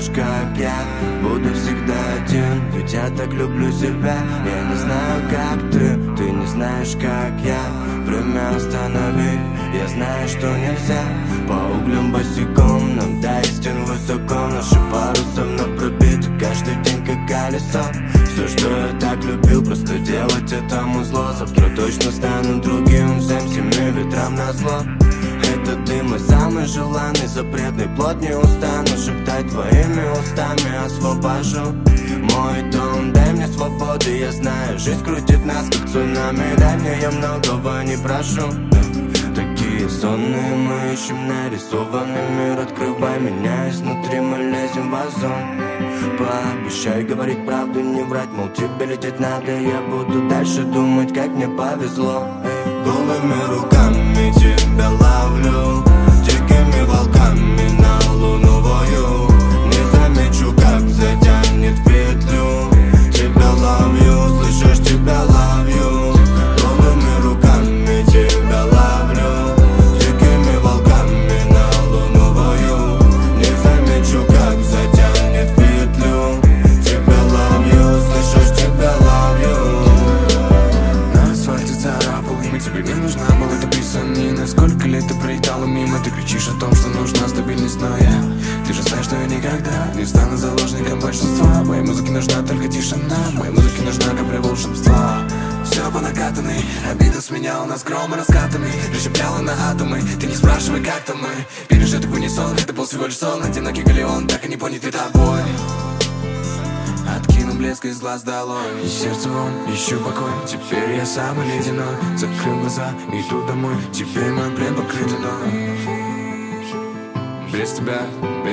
как я буду всегда один, ведь я так люблю себя. Я не знаю, как ты не знаешь, как я. Время остановить, я знаю, что нельзя. По углям босиком, нам до истин высоко. Наши паруса вновь пробиты, каждый день как колесо. Все, что я так любил, просто делать этому зло. Завтра точно стану другим, всем семи ветрам назло. Это ты мой самый желанный, запретный плод. Не устану шептать твоими устами, освобожу мой дом, дай мне свободы. Я знаю, жизнь крутит нас, как цунами. Дай мне, я многого не прошу. Такие сонные мы ищем нарисованный мир. Открывай меня изнутри, мы лезем в озон. Пообещай говорить правду, не врать, мол, тебе лететь надо. Я буду дальше думать, как мне повезло. Голыми руками тебя ловлю, дикими волками на луну вою. Не замечу, как затянет в петлю. Тебя ловлю, слышишь, тебя ловлю. Голыми руками тебя ловлю, дикими волками на луну вою. Не замечу, как затянет в петлю. Тебя ловлю, слышишь, тебя ловлю. На асфальте царапал имя, тебе не нужна была эта писанина. Сколько лет ты пролетала мимо, ты кричишь о том, что нужна стабильность, но ты же знаешь, что я никогда не стану заложником большинства. Моей музыке нужна только тишина, моей музыке нужна капля волшебства. Все по накатанной, обида сменяла нас грома раскатами, расщепляла на атомы. Ты не спрашивай, как там мы, пережитый в унисон. Это был всего лишь сон, одинокий галеон, так и не понятый тобой. Откину блеск из глаз долой, и сердце вон, ищу покой. Теперь я самый ледяной, закрыл глаза, иду домой. Теперь мой плен покрыт луной. Без тебя,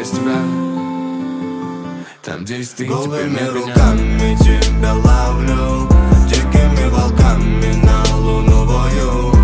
там, где есть ты, теперь голыми меня. руками тебя ловлю, дикими волками на луну вою.